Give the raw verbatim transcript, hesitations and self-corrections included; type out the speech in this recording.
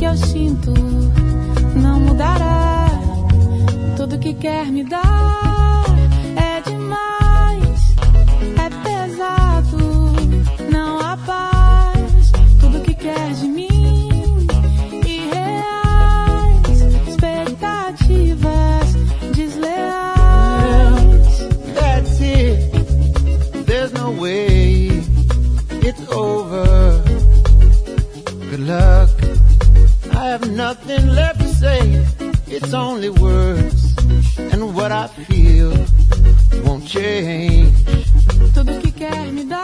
eu sinto não mudará. Tudo que quer me dar é demais, é pesado, não há paz. Tudo que quer de mim, irreais, expectativas desleais. That's it, there's no way, it's over. Good luck, I have nothing left to say. It's only words, and what I feel won't change. Tudo que quer me dar